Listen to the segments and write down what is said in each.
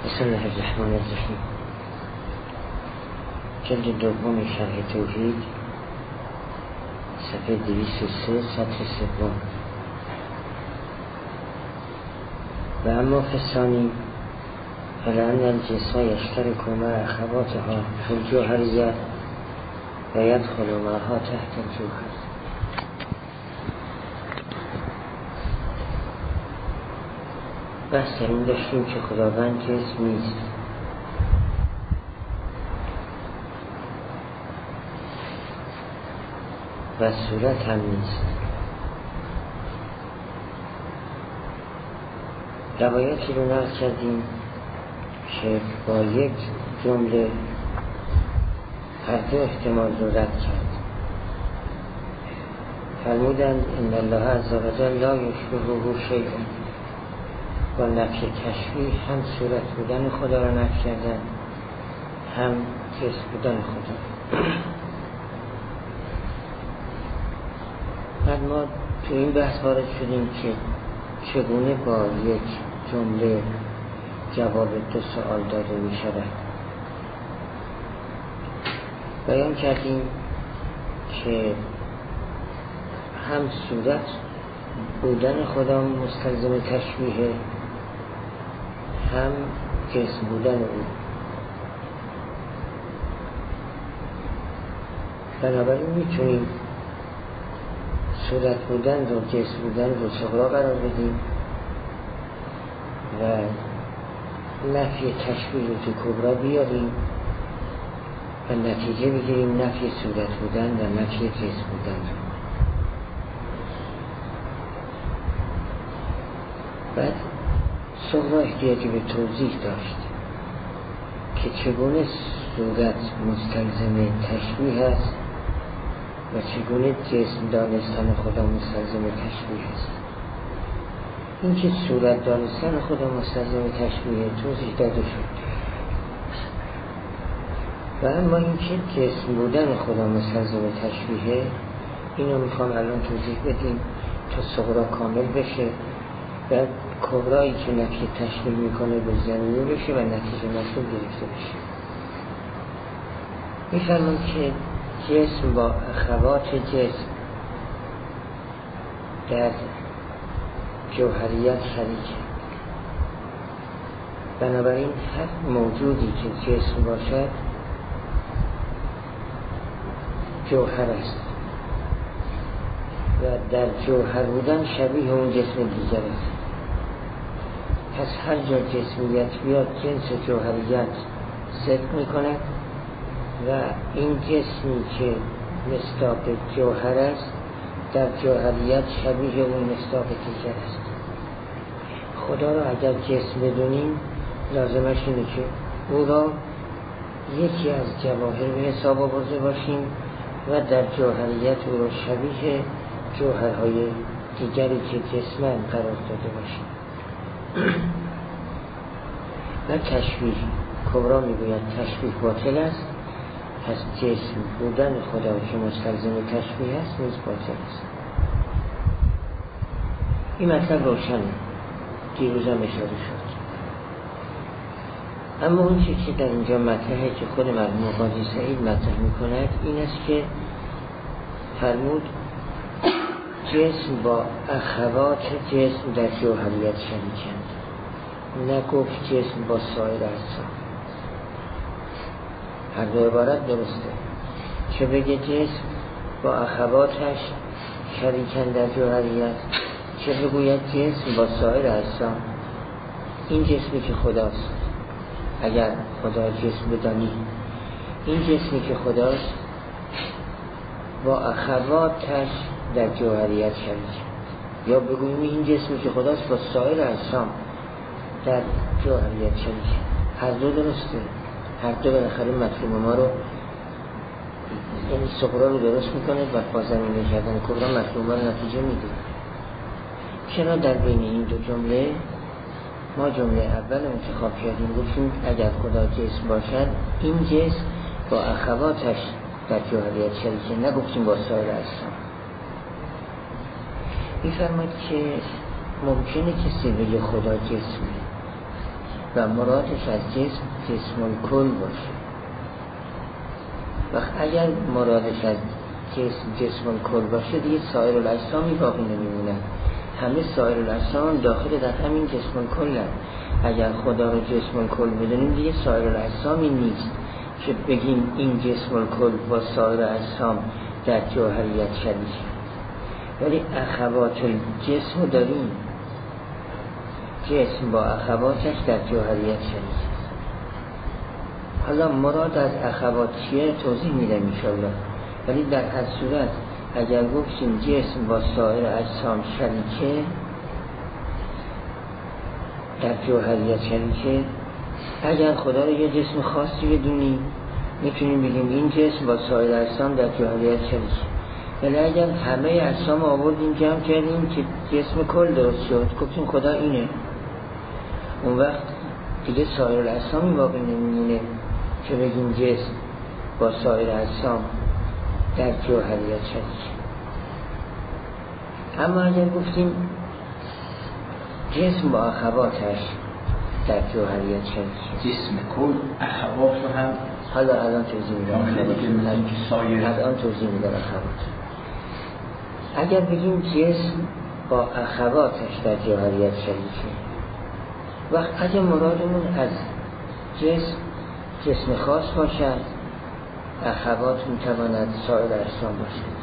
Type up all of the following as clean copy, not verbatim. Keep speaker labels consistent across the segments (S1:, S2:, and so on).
S1: بسم الله الرحمن الرحیم. جلد دوم شرح توحید، صفحه 203، سطر سوم. و اما فسانی فلان الجسم یشترک مع اخواتها فی الجوهریه و یدخل معها تحت الجوهر. بحث این داشتیم که خداوند جسم نیست و صورت هم نیست. روایتی رو نقل کردیم که با یک جمله هر دو احتمال رو رد کرد. فرمودند ان الله عز و جل لا یشبهه شیء. با نفی تشبیه هم صورت بودن خدا را نفی کردن، هم جسم بودن خدا. بعد ما تو این بحث وارد شدیم که چگونه با یک جمله جواب دو سوال داده می شود. بیان کردیم که هم صورت بودن خدا مستلزم تشبیه، هم جسم بودن او. بنابراین میتونیم صورت بودن رو جسم بودن رو صغرا قرار بدیم و نفی تشبیه رو تو کبرا بیاریم و نتیجه بگیریم نفی صورت بودن و نفی جسم بودن رو. بعد صغرا احتیاجی به توضیح داشت که چگونه صورت مستلزم تشبیه است و چگونه جسم دانستن خدا مستلزم تشبیه است. این که صورت دانستن خدا مستلزم تشبیه توضیح داده شد، و اما این که جسم بودن خدا مستلزم تشبیه، اینو میخوام الان توضیح بدیم تا صغرا کامل بشه و کبرایی که نفی تشبیه میکنه به زمینی بشه و نتیجه مطلوب گرفته بشه. میفرمان که جسم با اخوات جسم در جوهریت شریکه. بنابراین هر موجودی که جسم باشد جوهر است و در جوهر بودن شبیه اون جسم دیگر است. پس هر جا جسمیت بیاد جنس جوهریت صدق می کند و این جسمی که مصداق جوهر است در جوهریت شبیه اون مصداق دیگر است. خدا را اگر جسم بدونیم لازمش اینه که او را یکی از جواهر به حساب آورده باشیم و در جوهریت او را شبیه جوهرهای دیگری که جسمن قرار داده باشیم. و تشبیه کبرا میگوید تشبیه باطل است. پس جسم بودن خدا که مستلزم تشبیه است نیز باطل است. این مطلب روشنه، دیروز هم اشاره شد. اما اون چیزی که در اینجا مطرحه که خود مرحوم قاضی سعید مطرح میکند این است که فرمود جسم با اخوات جسم در جوهریت شریکند، نگفت جسم با سایر اجسام. هر دو عبارت درسته، چه بگه جسم با اخواتش شریکند در جوهریت، چه بگوید جسم با سایر اجسام. این جسمی که خداست، اگر خدا جسم بدانی، این جسمی که خداست با اخواتش در جوهریت شریک، یا بگوییم این جسمی که خداست با سایر اجسام در جوهریت شریک. هر دو درسته، هر دو بالاخره مطلوب ما رو، این صغرا رو درست میکنه و با زمینه کردن کبرا مطلوب ما رو نتیجه میده. چرا در بین این دو جمله ما جمله اول انتخاب کردیم؟ گفتیم اگر خدا جسم باشد این جسم با اخواتش در جوهریت شریکه، نگفتیم با سایر اجسام. میفرماید که ممکنه کسی بگه خدا جسمه، و مرادش از جسم الکل باشه. و اگر مرادش از جسم الکل باشه دیگه سایر الاجسامی باقی نمیمونن. همه سایر الاجسام داخل در همین جسم الکل هست. اگر خدا رو جسم الکل بدونیم دیگه سایر الاجسامی نیست که بگیم این جسم الکل با سایر اجسام در جوهریت شریک، ولی اخوات الجسم داریم، جسم با اخواتش در جوهریت شریک. حالا مراد از اخوات چیه توضیح میدم انشاءالله، ولی در هر صورت اگر گفتیم جسم با سایر اجسام شریکه، در جوهریت شریکه، اگر خدا رو یه جسم خاصی بدونیم میتونیم بگیم این جسم با سایر اجسام در جوهریت شریکه. ولی اگر همه اجسام آوردیم جمع کردیم که جسم کل درست شد، گفتیم خدا اینه، اون وقت دیگه سایر الاجسامی باقی نمیمونه که بگیم جسم با سایر اجسام در جوهریت شریک. اما اگر گفتیم جسم با اخواتش در جوهریت شریک،
S2: جسم کل اخوات رو هم
S1: الان توضیح میدم. الان توضیح میدم اخوات. اگر بگیم جسم با اخواتش در جوهریت شریکه، وقت اگر مرادمون از جسم خاص باشد، اخوات میتواند سایر اجسام باشد.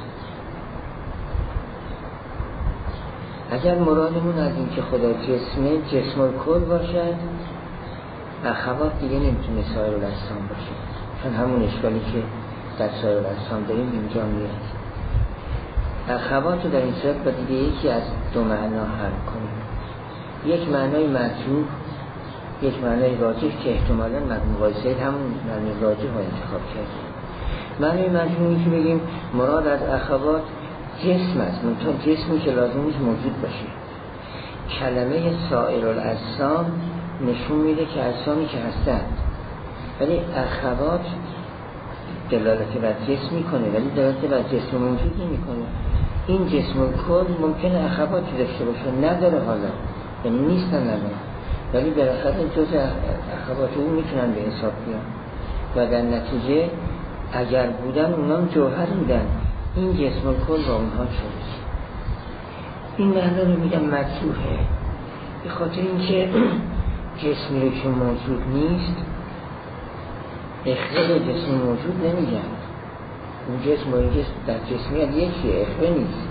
S1: اگر مرادمون از این که خدا جسم الکل باشد، اخوات دیگه نمیتونه سایر اجسام باشه، چون همون اشکالی که در سایر اجسام داریم اینجا میاد. اخوات رو در این صورت با دیگه یکی از دو معنا حل کنیم، یک معنای مرجوح، یک معنای راجح که احتمالاً مقایسه همون معنای راجح رو انتخاب کردیم. معنای مرجوحی که بگیم مراد از اخوات جسم است، منتها جسمی که لازم نیست موجود باشه. کلمه سایر الاجسام نشون میده که اجسامی که هستند، ولی اخوات دلالت بر جسم میکنه ولی دلالت بر جسم موجود نمیکنه. این جسم کل ممکنه اخواتی داشته باشه، نداره حالا، یعنی نیستن نداره، ولی بالاخره جز اخوات اون میتونن به حساب بیان و در نتیجه اگر بودن اونام جوهر بودن، این جسم کل با اونها شد. این معنی رو میگم مرجوحه، به خاطر اینکه جسمی رو که موجود نیست اخوه جسم موجود نمیگن. اون جسم و این جسم در جسمیت یکیه، اخوه نیست.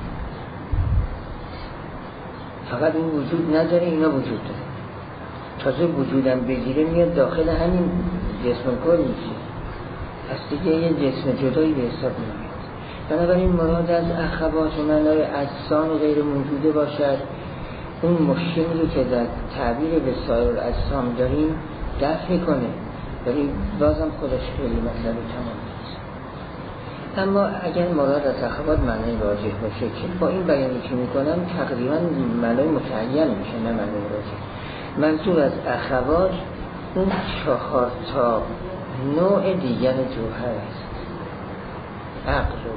S1: فقط این وجود نداره، اینا وجود داره. تازه وجودم بگیره میاد داخل همین جسم کل میشه، پس دیگه یه جسم جدایی به حساب نمیاد. بنابراین مراد از اخوات و معنای اجسام و غیر موجوده باشد، اون مشکلی رو که در تعبیر به سایر الاجسام داریم دفع کنه، ولی بازم خودش خیلی مطلب تمام نیست. اما اگر مراد از اخوات معنای راجح باشه که با این بیانی که میکنم تقریبا معنای متعین میشه، نه معنای راجح. منظور از اخوات اون 4 تا نوع دیگر جوهر است: عقل و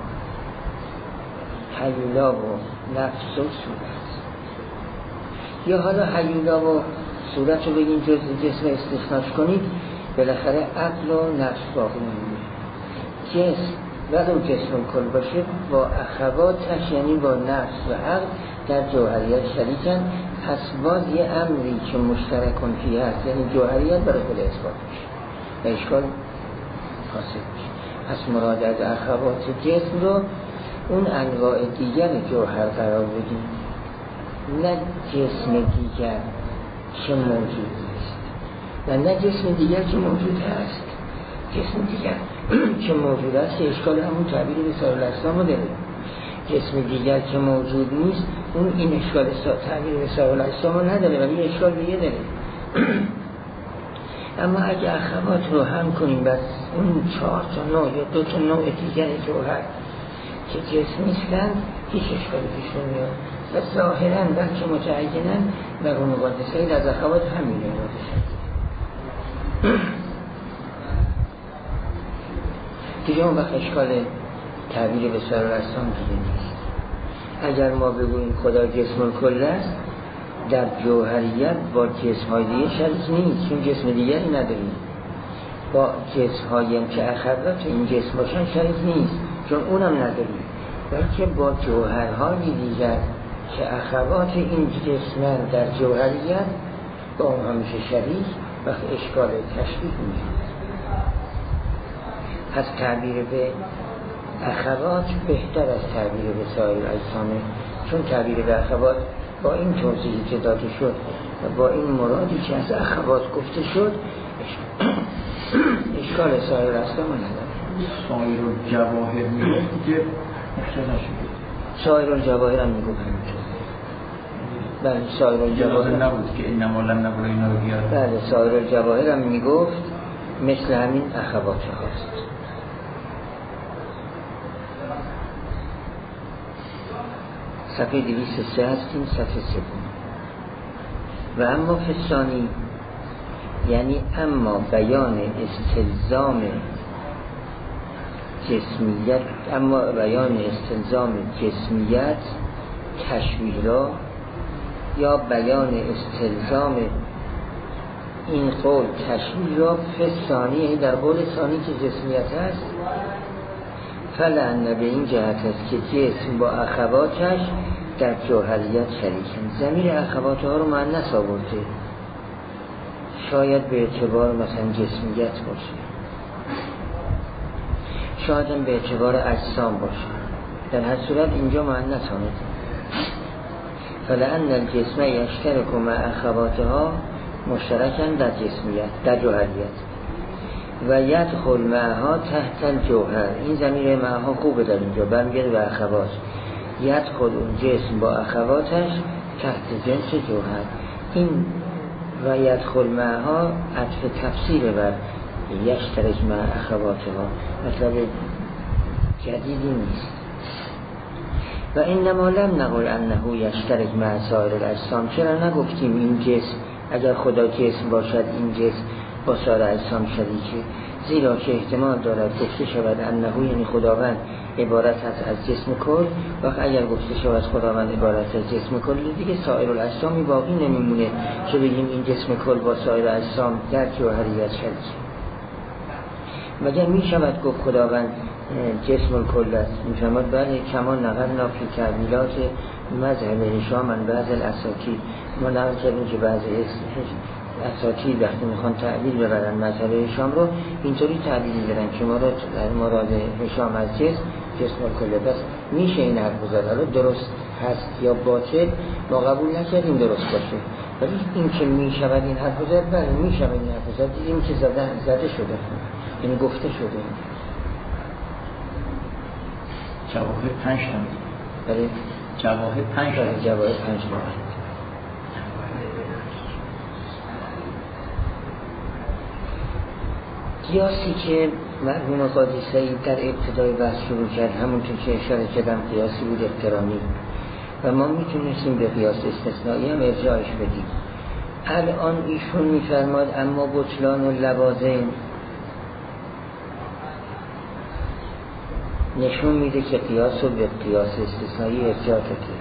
S1: هیولا و نفس و صورت. یا حالا هیولا و صورت رو بگیم جز جسم استثناش کنید، بالاخره عقل و نفس باقی نمیمونه. جسم ولو جسم کل باشه با اخواتش، یعنی با نفس و عقل در جوهریت شریکن، پس باز یه امری که مشترکن فیه هست، یعنی جوهریت برای خود اثبات میشه و اشکال حاصل میشه. پس مراد از اخوات جسم رو اون انواع دیگر جوهر قرار بدیم، نه جسم دیگر که موجود نیست و نه جسم دیگر که موجود هست. جسم دیگر که موجود است که اشکال همون تعبیر به سایر الاجسام رو داره. جسم دیگر که موجود نیست اون این اشکال تعبیر به سایر الاجسام رو نداره، ولی اشکال دیگه داره. اما اگه اخوات رو هم کنیم بس اون 4 تا نوع یا 2 تا نوع دیگر جوهر که جسم نیستن هیچ اشکالی پیش نمیاد و ظاهراً بلکه متعیناً و رو مقادسه از اخوات همین اراده شد. دیگه اون وقت اشکال تعبیر به سایر الاجسام دیگه نیست. اگر ما بگوییم خدا جسم الکل است، در جوهریت با جسم‌های دیگه شریک نیست، چون جسم دیگری نداریم. با جسم‌هایی هم که اخوات این جسم باشن شریک نیست، چون اونم نداریم، بلکه با جوهرهای دیگر که اخوات این جسمن در جوهریت با اون همیشه شریک وقت اشکال تشبیه میشه. پس تعبیر به اخوات بهتر از تعبیر به سایر اجسامه، چون تعبیر به اخوات با این توضیحی که داده شد و با این مرادی که از اخوات گفته شد اشکال سایر اجسام نداره.
S2: سایر الجواهر میگه که مشکل نشده.
S1: سایر الجواهر هم میگو همینطور. بله سایر الجواهر
S2: نبود که این نمالم نبود اینا رو بیاد.
S1: بله سایر الجواهر هم میگفت مثل همین اخوات هاست. صفحه 203 هستیم، صفحه 3. و اما فسانی یعنی اما بیان استلزام جسمیت، اما بیان استلزام جسمیت تشبیه را یا بیان استلزام این قول تشبیه را فسانی در قول ثانی که جسمیت هست فلعن به این جهت است که جسم با اخواتش در جوهریت شریکند. ضمیر اخوات ها رو مؤنث آورده، شاید به اعتبار مثلا جسمیت باشه، شاید هم به اعتبار اجسام باشه، در هر صورت اینجا مؤنث آمده. فلعن الجسم یشترک مع اخواتها مشترکن در جسمیت در جوهریت و یدخل معها تحت الجوهر. این ضمیر معها خوبه در اینجا برمیگرده به اخوات. یدخل اون جسم با اخواتش تحت جنس جوهر. این و یدخل معها عطف تفسیر بر یشترک مع اخواتها، مطلب جدیدی نیست. و انما لم نقل انه یشترک مع سایر الاجسام. چرا نگفتیم این جسم اگر خدا جسم باشد این جسم با سایر اجسام شریکه؟ زیرا که احتمال دارد گفته شود انه یعنی خداوند عبارت است از جسم کل، و اگر گفته شود خداوند عبارت از جسم کل دیگه سایر الاجسامی باقی نمیمونه که بگیم این جسم کل با سایر اجسام در جوهریت شریکه. مگر می شود گفت خداوند جسم الکل است؟ میفرماد بله، کما نقلنا فی تعبیرات مذهب هشام من بعض الاساطیر. ما نقل کردیم که بعضی اساطیر وقتی میخوان تعبیر ببرن مذهب هشام رو اینطوری تعبیر میبرن که مراد هشام از جسم الکل. بس میشه این حرف بزرد حالا درست هست یا باطل ما قبول نکردیم درست باشه، ولی این که میشود این حرف بزرد بله میشود این حرف بزرد، دیدیم که زده شده یعنی گفته شده.
S2: جواهر 5 تا
S1: بله
S2: جواهر 5 تا
S1: جواهر 5 تا. قیاسی که مرحوم قاضی سعید در ابتدای بحث شروع کرد همونطور که اشاره کردم قیاسی بود اقترانی و ما میتونستیم به قیاس استثنایی هم ارجاعش بدیم. الان ایشون میفرماد اما بطلان و لوازم نشون میده که قیاس رو به قیاس استثنایی ارجاع داده،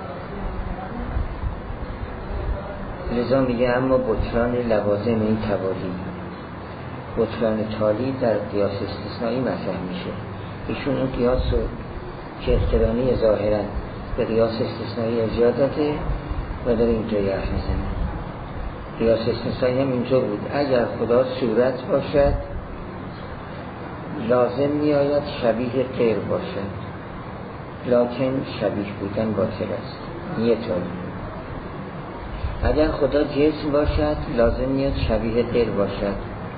S1: لذا میگه اما بطلان لوازم این توالی، بطلان تالی در قیاس استثنایی مطرح میشه. ایشون این قیاس رو که اقترانی ظاهرا به قیاس استثنایی ارجاع داده و در اینجا حرف میزنه. قیاس استثنایی هم اینجا بود اگر خدا صورت باشد لازم میآید شبیه غیر باشد، لکن شبیه بودن باطل است. یه طور اگر خدا جسم باشد لازم میاد شبیه غیر باشد،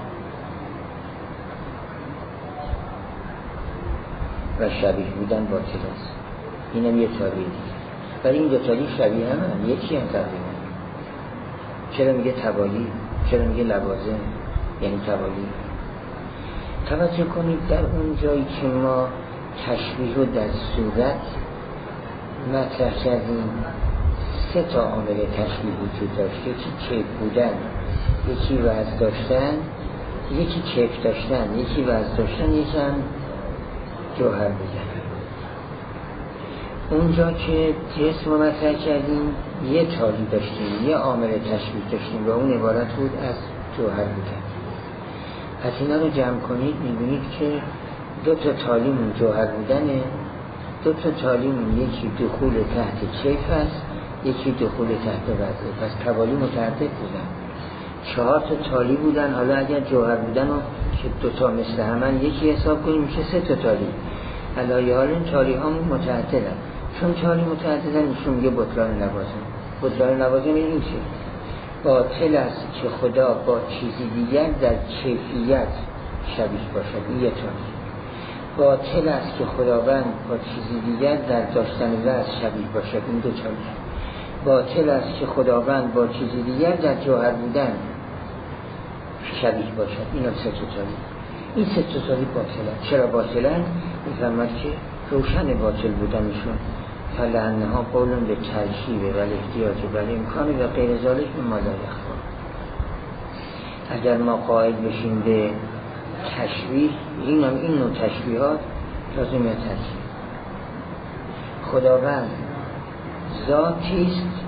S1: و شبیه بودن باطل است. اینم یه طوری دیگه، ولی این دو طوری شبیه هم یکی هم تقریبا. چرا میگه توالی؟ چرا میگه لوازم؟ یعنی توالی. توجه کنید در اون جایی که ما تشبیه رو در صورت مطرح کردیم 3 تا عامل تشبیه وجود داشت. یکی کیف بودن، یکی وزن داشتن، یکی کیف داشتن، یکی وزن داشتن، یکی هم جوهر بودن. اونجا که جسم رو مطرح کردیم یه تالی داشتیم، یه عامل تشبیه داشتیم و اون عبارت بود از جوهر بودن. پس اینا رو جمع کنید می‌بینید که دو تا تالیمون جوهر بودنه، دو تا تالیمون یکی دخول تحت کیف است، یکی دخول تحت وضعه. پس توالی متعدد بودن، 4 تا تالی بودن. حالا اگر جوهر بودن و که دوتا مثل همن یکی حساب کنیم میشه 3 تا تالی. علایه حال این تالی ها متعددن. چون تالی متعددن ایشون میگه بطلان لوازم. بطلان لوازم این چه؟ باطل است که خدا با چیزی دیگر در کیفیت شبیه باشد، این یه تالی. باطل است که خداوند با چیزی دیگر در داشتن وضع شبیه باشد، این 2 تالی. باطل است که خداوند با چیزی دیگر در جوهر بودن شبیه باشد، این 3 تا تالی. این 3 تا تالی باطلن. چرا باطلن؟ میفهمد که روشن باطل بودنشون. فلعنها قولن به ترکیب و احتیاج و امکان و غیر ذالک مما لا یخفی. اگر ما قائل بشیم به تشبیه، این نوع تشبیهات لازم ترکیب. خداوند ذاتی است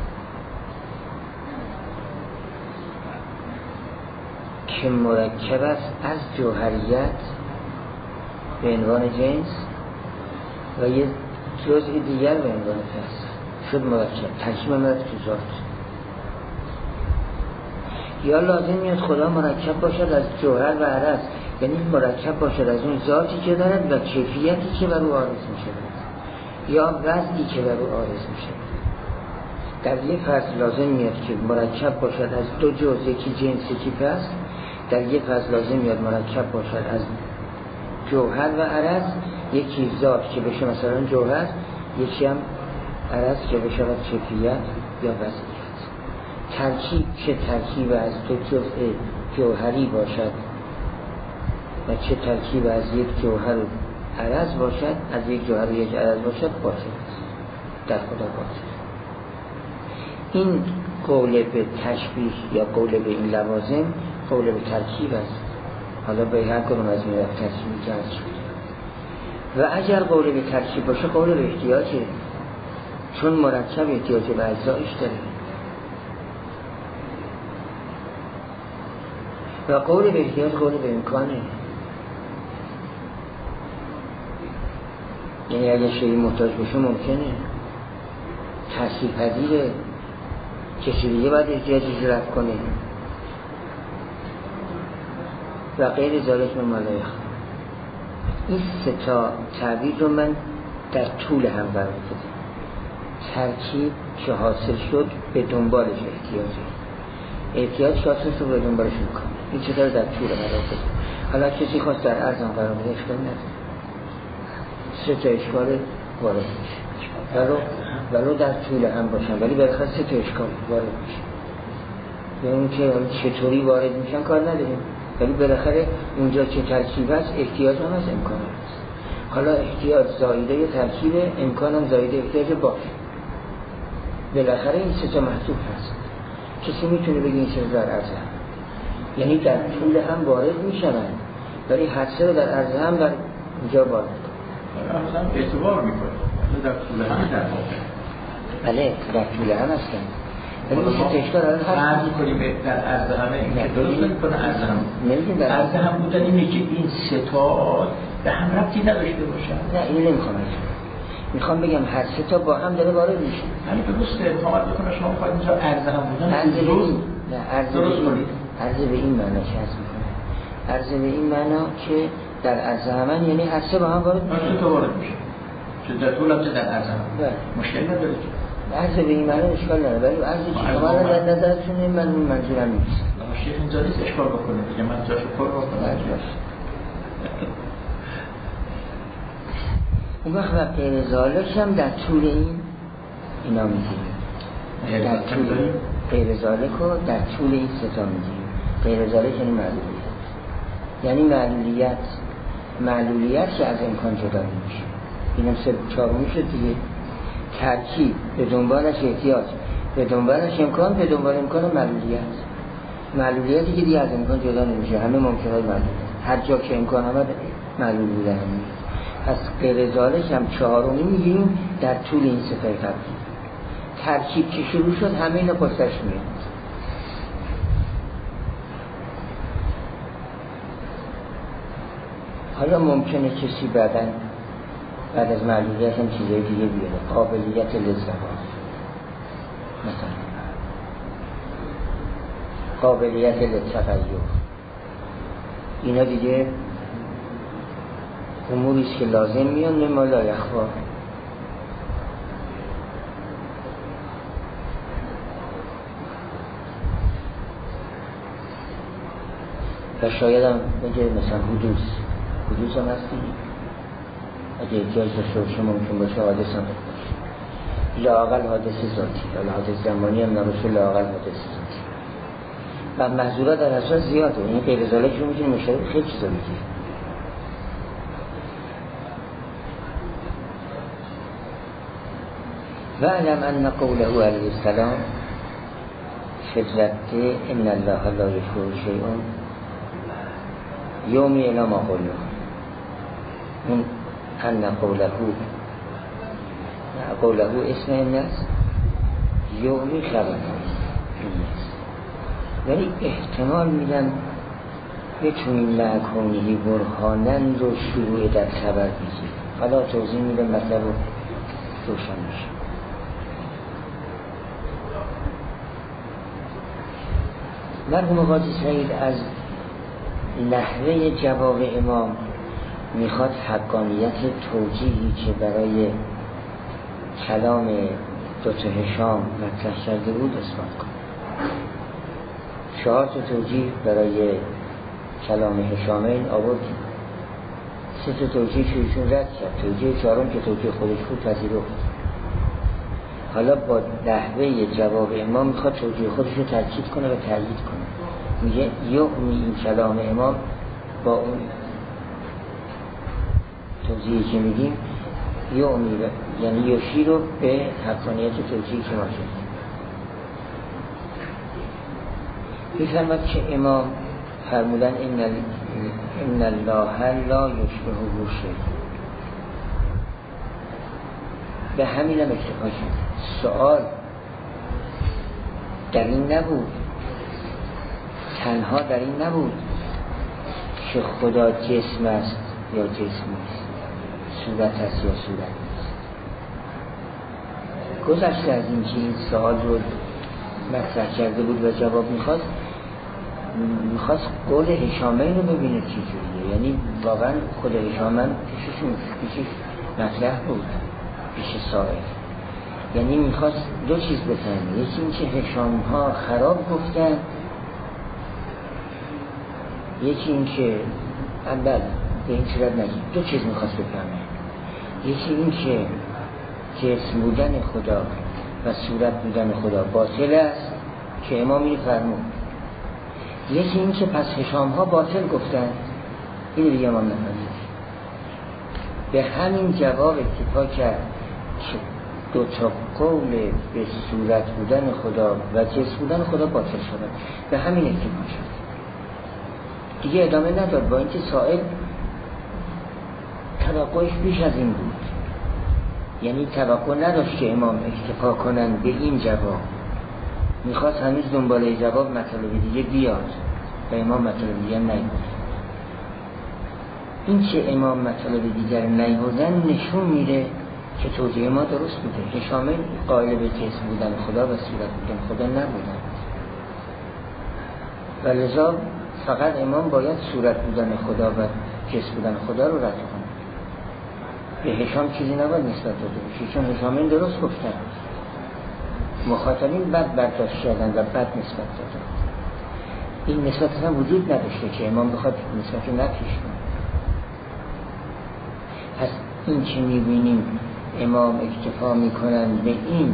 S1: که مرکب است از جوهریت به عنوان جنس و یه جزء دیگر به عنوان فصل شد مرکب. ترکیب مرکب تو ذات. یا لازم میاد خدا مرکب باشد از جوهر و عرض، یعنی مرکب باشد از اون ذاتی که دارد و کیفیتی که بر او عارض میشه یا وضعی که بر او عارض میشه. در یه فصل لازم میاد که مرکب باشد از 2 جزء، یکی جنس یکی فصل. در یه فصل لازم میاد مرکب باشد از جوهر و عرض، یکی ذات که بشه مثلا جوهر، یکی هم عرض که بشه کیفیت یا وضعیت. ترکیب چه ترکیب از 2 جزء جوهری باشد و چه ترکیب از یک جوهر عرض باشد، از یک جوهر و یک عرض باشد، باطل است در خدا باطل. این قول به تشبیه یا قول به این لوازم قول به ترکیب است. حالا به هر کدوم از این ترکیب جمع شد. و اگر قول به ترکیب باشه قول به احتیاجه، چون مرکب احتیاج به اجزایش داره. و قول به احتیاج قول به امکانه، یعنی اگر شیعی محتاج بشه ممکنه، تحصیل پذیره، کسی دیگه باید احتیاجش رفت کنه و غیر ذالک مما لا یخفی. این 3 تا تعبیر رو من در طول هم برای کردم. ترکیب که حاصل شد به دنبالش احتیاج که حاصل شد به دنبالش میکنه. این چطور در طول هم برای کردم. حالا کسی خواست در عرض هم قرار بده اشکال نداره، 3 تا اشکال وارد میشه ولو در طول هم باشن، ولی بالاخره 3 تا اشکال وارد میشه. یعنی که چطوری وارد میشن کار نداریم، ولی بالاخره اونجا که ترکیب است احتیاج هم از امکان است. حالا احتیاج زایده ترکیب، امکان هم زایده احتیاج باشه. بالاخره این 3 تا محسوب هست. کسی میتونه بگه این 3 در عرض هم، یعنی در طول هم وارد میشن، ولی هر 3 رو در عرض هم در اینجا وارد کنه.
S2: اصلا اعتبار میکنه در طول هم در واقع.
S1: بله در طول هم هستن. ولی این 3 تا اشکال الان
S2: هست میکنیم در عرض همه این که درست نمیکنه عرض هم. عرض هم بودن اینه که این 3 تا به هم ربطی نداشته باشن.
S1: نه اینو نمیخوام میخوام بگم هر 3 تا با هم داره وارد میشه.
S2: یعنی درسته تمام بکنه شما خواهید اینجا عرض هم بودن
S1: عرض به این معنی که هست میکنه. عرض به این معنا که در عرض همن یعنی هر 3 با هم وارد میشه.
S2: 3 تا وارد میشه. چه در طول هم چه در عرض هم. مشکل نداره.
S1: عرض به این معنی اشکال نداره، ولی عرضی که شما را در نظرتون من منظورم نیست.
S2: شیخ اینجا نیست اشکال بکنه دیگه، من جاشو پر بکنم.
S1: اون وقت و غیر ذالک هم در طول اینا میگیریم. در طول غیر ذالک رو در طول این 3 تا میگیریم. غیر ذالک یعنی معلولیت، یعنی معلولیت که از امکان جدا نمیشه. اینم 4 شد دیگه. ترکیب به دنبالش احتیاج، به دنبالش امکان، به دنبال امکان معلولیتی که دیگه از امکان جدا نمیشه. همه ممکنات معلولیت، هر جا که امکان آمد معلول بودن. پس غیر ذالک هم چهارمی میگیم در طول این صفحه قبلی. ترکیب که شروع شد همه اینا پسش میاد. حالا ممکنه کسی بعد از معلولیت هم چیزای دیگه بیاره، قابلیت لزوام، مثلا قابلیت لتغیر، اینا دیگه اموریست که لازم میان نما لا یخفا. و شاید هم بگه مثلا حدوث هم هستی، اگه احتیاج داشته باشه ممکن باشه حادث هم باشه، لااقل حادث ذاتی، ولی حادث زمانی هم نباشه، لااقل حادث ذاتی. و محظورات در اساس زیاده، این غیر ذالک رو میتونیم مشاهده خیلی چیزا بگیریم. و علم ان قوله علیه السلام فی الرد ان الله لا یشفع شیء یومی الی ما قوله، اون ان قوله اسم الناس یومی خبر الناس، ولی احتمال میدم به چنین نکنی برهانن رو شروع در خبر بگیر. حالا توضیح میدم مطلب رو روشن میشه. مرحوم قاضی سعید از نحوه جواب امام میخواد حقانیت توجیهی که برای کلام دوتا هشام مطرح کرده بود اثبات کنه. 4 توجیه برای کلام هشامین آوردیم، 3 توجیه شویشون رد کرد، توجیه 4م که توجیه خودش بود پذیرفت. حالا با نحوه جواب امام میخواد توجیه خودش رو تاکید کنه و تایید کنه. میگه یعنی این کلام امام با اون توضیحی که میگیم یعنی یوشی رو به حقانیت توجیهی که ما شد. میفرماد که امام فرمودن ان الله لا یشبهه شیء، به همین هم اکتفا شد. سوال در این نبود، تنها در این نبود که خدا جسم است یا جسم نیست، صورت است یا صورت نیست. گذشته از این که این سوال رو مطرح کرده بود و جواب میخواست قول هشامین رو ببینه چی جوریه، یعنی واقعا خود هشامین پیشش مطرح بود، پیش سائل. یعنی میخواست 2 چیز بفهمه، یکی این که هشام ها خراب گفتن، یکی این که اول به این صورت نگید. 2 چیز میخواست بفهمه، یکی این که جسم بودن خدا و صورت بودن خدا باطل است که امام اینو فرمود، یکی این که پس هشام ها باطل گفتن، اینو دیگه امام نفهمید. به همین جواب اکتفا کرد که 2 قول به صورت بودن خدا و جسم بودن خدا باطل شدن، به همین اکتفا شد، دیگه ادامه نداد. با اینکه سائل توقعش بیش از این بود، یعنی توقع نداشت که امام اکتفا کنن به این جواب، میخواست هنوز دنباله جواب مطالب دیگه بیاد و امام مطالب دیگه نیاورد. این که امام مطالب دیگر نیاوردن نشون میده که توجیه ما درست بوده. هشامین قائل به جسم بودن خدا و صورت بودن خدا نبودن و لذا فقط امام باید صورت بودن خدا و جسم بودن خدا رو رد کنه. به هشام چیزی نباید نسبت داده بشه، چون هشامین درست گفتن، مخاطبین بد برداشت کردن و بد نسبت دادن. این نسبت هم وجود نداشته که امام بخواد نسبت رو نپیش کنه. پس این که میبینیم امام اکتفا میکنن به این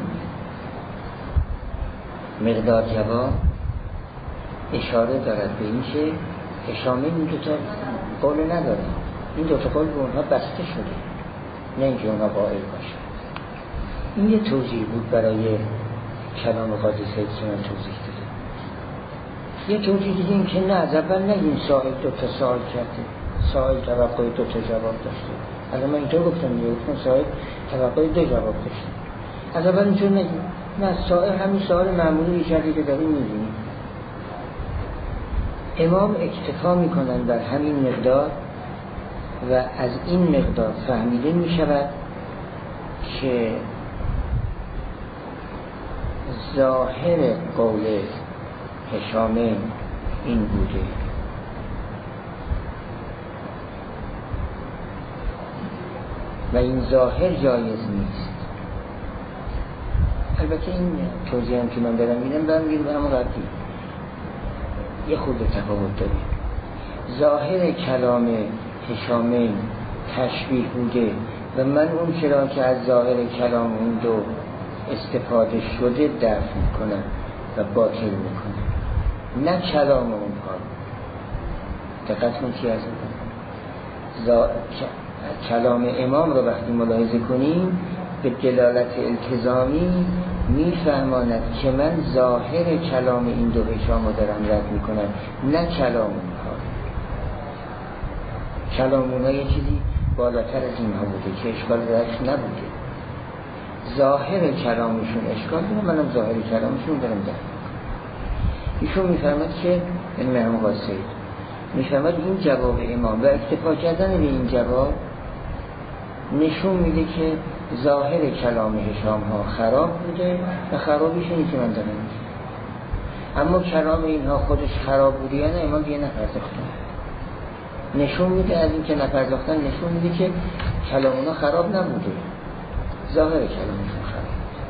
S1: مقدار جواب اشاره دارد به این که هشامین این 2 قول نداره، این 2 قول به اونها بسته شده، نه اینکه اونها قائل باشه. این یه توضیح بود برای کلام قاضی سعید که من توضیح داده. یه توضیح دیگه این که نه از اول نگیم سائل 2 سوال کرده، سائل توقع 2 جواب داشته، الان من اینطور گفتم صاحب توقع دو جواب داشت. از اول اینطور نگیم، نه سائل همین سوال معمولی کردی که داریم می‌بینیم. امام اکتفا میکنن بر همین مقدار و از این مقدار فهمیده میشود که ظاهر قول هشام این بوده و این ظاهر جایز نیست. البته این توضیح هم که من دارم میدم برمیگرده به همون قبلی، یه خود تفاوت داره. ظاهر کلام هشامین تشبیه بوده و من اون چرا که از ظاهر کلام اون دو استفاده شده دفع میکنم و باطل میکنم، نه کلام اونها. دقت کنید چی هست میکنم. کلام امام رو وقتی ملاحظه کنیم به دلالت التزامی میفهماند که من ظاهر کلام این دو هشام رو دارم رد میکنم، نه کلام اونها. کلام اونها یه چیزی بالاتر از اینها بوده که اشکال درش نبوده. ظاهر کلامشون اشکال داره، منم ظاهر کلامشون دارم در ایشون میفهمد که این مرحوم قاسمی میفهمد این جواب امام و اکتفا کردن به این جواب نشون میده که ظاهر کلام هشام ها خراب بوده و خرابیش اینی که من دارم میگم. اما کلام اینها خودش خراب بوده یا نه امام دیگه نپرداختن. نشون میده از این که نپرداختن نشون میده که کلام اونها خراب نبوده، ظاهر کلامشون خراب.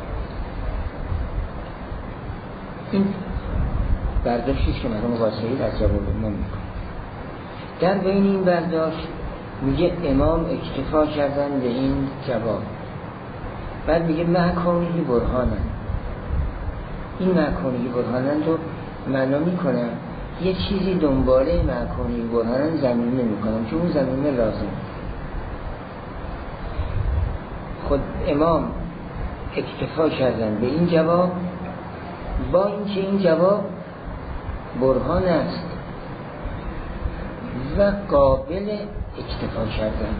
S1: این برداشتیست که مرحوم قاسمی از جواب امام میکنه. در بین این برداشت میگه امام اکتفا کردن به این جواب، بعد میگه محکومی برهانن. این محکومی برهانن رو معنا میکنن یه چیزی دنباله محکومی برهانن زمینه میکنن که اون زمینه لازم. خود امام اکتفا کردن به این جواب با اینکه این جواب برهان است و قابل اکتفا کردن،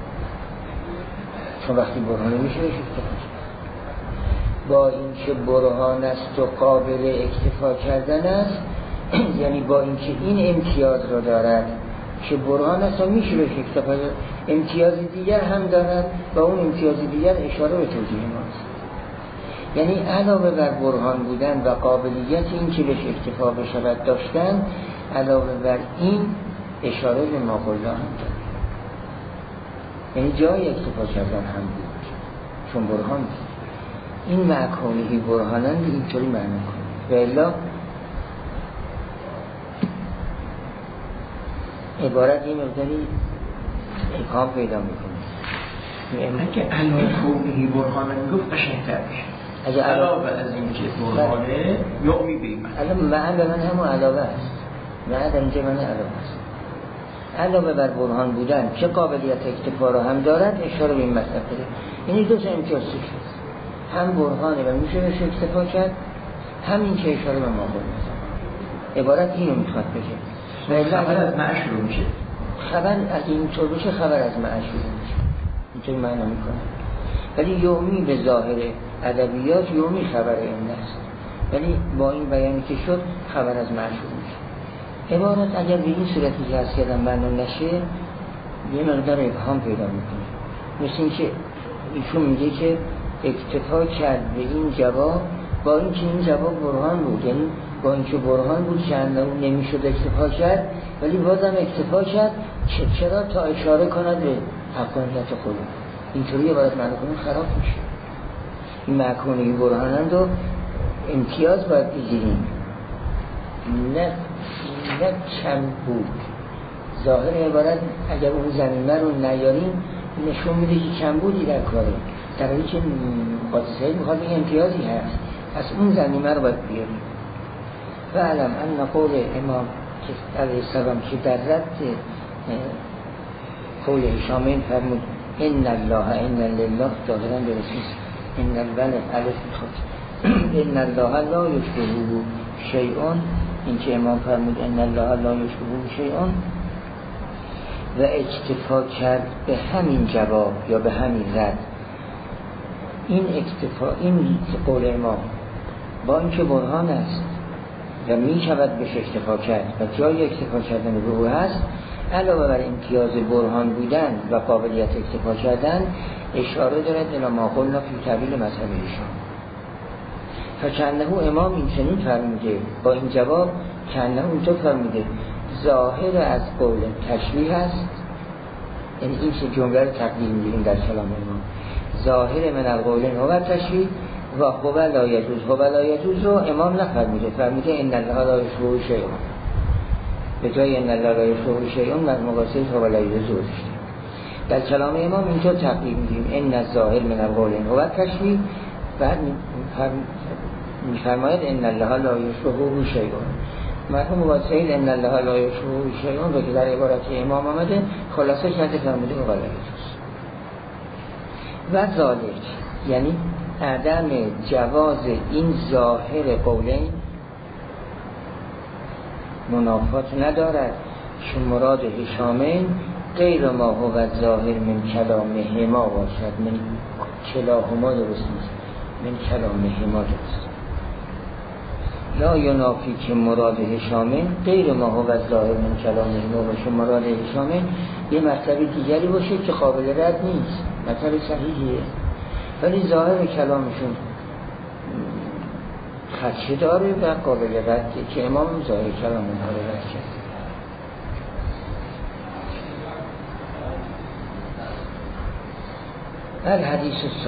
S1: چون وقتی برهان میشه بهش اکتفا کردن. با اینکه برهان است و قابل اکتفا کردن است یعنی با اینکه این امتیاز را دارد که برهان است و میشه بهش اکتفا کردن، امتیاز دیگر هم دارد و اون امتیاز دیگر اشاره به توجیه ماست. یعنی علاوه بر برهان بودن و قابلیت این که بهش اکتفا بشود داشتن، علاوه بر این اشاره به ما قلنا هم دارد. یعنی جای اکتفا کردن هم بود چون برهان بود. این معکونهی برهانن اینطوری معنی کنید و الا عبارت این مقداری اقام پیدا میکنه.
S2: اگه معکونهی برهانن گفت قشنگ‌تر میشه. علاوه از این که برهانه یعمی بیمن.
S1: الان معن به من همون علاوه است. معن در اینجا من علاوه است. علاوه بر برهان بودن که قابلیت اکتفا را هم دارد اشاره به این مطلب داره. یعنی دو تا امتیاز است. هم برهانه و میشه بهش اکتفا کرد، همین که اشاره به ما قلنا. عبارت اینو میخواد بگه.
S2: خبر از معه شروع میشه.
S1: خبر از این طور بشه خبر از معه شروع میشه. اینطور معنا میکنه. ولی یومی به ظاهر ادبیات یومی خبر این است. ولی با این بیانی که شد خبر از معه شروع میشه. عبارت اگر به این صورتی که از کردن معنا نشه یه مقدار ابهام پیدا میکنه. مثل این که ایشون میگه که اکتفا کرد به این جواب با اینکه این جواب برهان بود، یعنی با اینکه برهان بود که اون نمیشد اکتفا کرد ولی بازم اکتفا کرد چرا تا اشاره کند به حقانیت خود. اینطوری باید معنی کنیم خراب میشه. این معکونهی برهانند و امتیاز باید بگیریم، نه کم بود. ظاهر عبارت اگر اون زمینه رو نیاریم نشون میده که کم بودی در کاره، در حالی که قادسه میخواد این امتیازی هست، پس اون زمینه رو باید بیاریم. و علم ان قول امام علیه السلام که در رد قول هشامین فرمود ان الله ان لله ظاهرا درست نیست. ان الولد الف میخواد ان الله لا یشبهه شیء، این که امام فرمود ان الله لا یشبهه شیء و اکتفا کرد به همین جواب یا به همین رد. این اکتفا، این قول امام با اینکه برهان است و می شود بهش اکتفا کرد و جای اکتفا کردن به او هست، علاوه بر امتیاز برهان بودن و قابلیت اکتفا کردن، اشاره دارد الی ما قلنا فی تعبیل مذهب ایشان. فکنه امام این چنین فرموده، با این جواب کنه اونطور فرموده ظاهر از قول تشبیه است، یعنی این چه جمله رو تقدیم می‌گیریم در کلام امام، ظاهر من القول هو تشبیه و هو لا یجوز. هو لا یجوز رو امام نفرموده، فرموده ان الله لا یشبه شیء، به جای ان الله لا یشبه شیء من مقایسه هو لا یجوز. در کلام امام اینطور تقدیم می‌گیریم ان الظاهر من القول هو تشبیه، بعد می‌فرماید ان الله لا یشبه شیء. مرحوم واسعی ان الله لا یشبه شیء رو که در عبارت امام آمده خلاصه کرده فرموده هو لا یجوز. و ذالک یعنی عدم جواز این ظاهر قولین منافات ندارد، چون مراد هشامین غیر ما هو ظاهر من کلامهما باشد، من کلاهما درست نیست، من کلامهما درست. لا ینافی که مراد هشامین غیر ما هو ظاهر من کلامهما باشه، مراد هشامین یه مرتبه دیگری باشه که قابل رد نیست، مطلب صحیحیه، ولی ظاهر کلامشون خدشه داره و قابل رد که امام ظاهر کلام اونها رو رد کرد. الحدیث